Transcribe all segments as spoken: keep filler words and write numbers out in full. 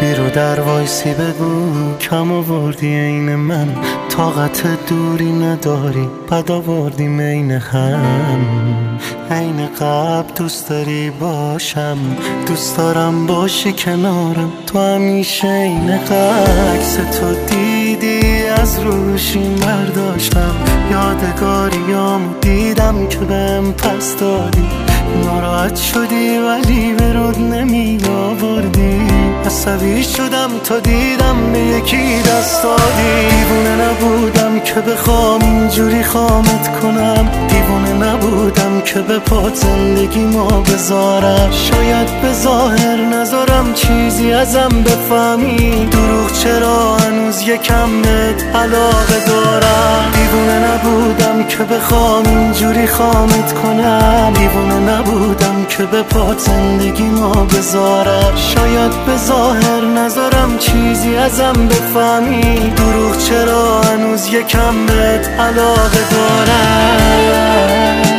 بیرو در وایسی بگو کم آوردی عین من، طاقت دوری نداری بد آوردی مین هم. عین قبل دوست داری باشم، دوست دارم باشی کنارم، تو همیشه عین عکس تو دیدی از روشیم برداشتم، یادگاریامو دیدم که بهم پس دادی، ناراحت شدی ولی به رود نمی آوردی، عصبی شدم تا دیدم به یکی دست دادی. دیوونه نبودم که بخوام اینجوری خامت کنم، دیوونه نبودم که به پات زندگی ما بذارم، شاید به ظاهر نذارم چیزی ازم بفهمی، دروغ چرا هنوز یکم بهت علاقه دارم. دیوونه نبودم که بخوام اینجوری خامت کنم، دیوونه نبودم که به پات زندگی ما بذارم، شاید به ظاهر نذارم چیزی ازم بفهمی، دروغ چرا هنوز یکم بهت علاقه دارم.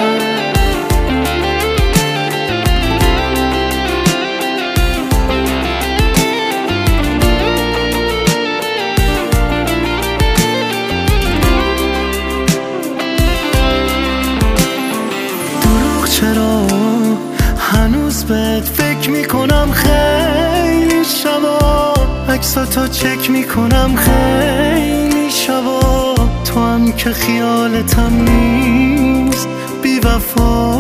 دروغ چرا هنوز بهت فکر میکنم، خیلی شبا عکساتو چک میکنم، خیلی شبا تو هم که خیالتم نیست بی وفا.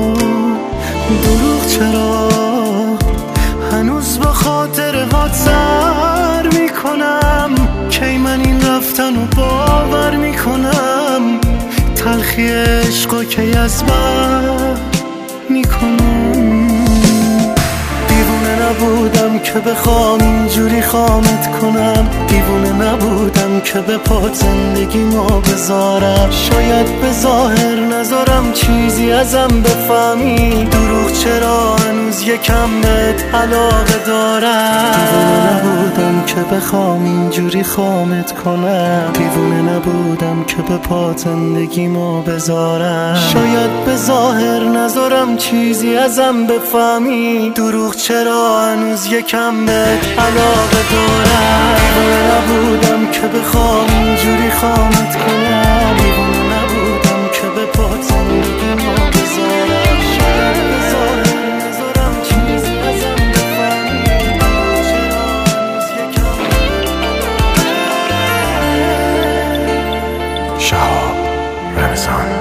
دروغ چرا هنوز با خاطر هات سر میکنم، کی من این رفتن رو باور میکنم، تلخی عشقا کی از بر میکنم. دیوونه نبودم که بخوام اینجوری خامت کنم، دیوونه نبودم که به پات زندگی ما بذارم، شاید به ظاهر نذارم چیزی ازم بفهمی، دروغ چرا هنوز یکم بهت علاقه دارم. دیوونه نبودم که بخوام اینجوری خامت کنم، دیوونه نبودم که به پات زندگی ما بذارم، شاید به ظاهر نذارم چیزی ازم بفهمی، دروغ چرا هنوز یکم بهت علاقه دارم. دیوونه نبودم که بخوام اینجوری خامت کنم، دیوونه نبودم که به پات زندگی ما بذارم، شاید به ظاهر نذارم چیزی ازم بفهمی، دروغ چرا هنوز یکم بهت علاقه دارم. شهاب رمضان.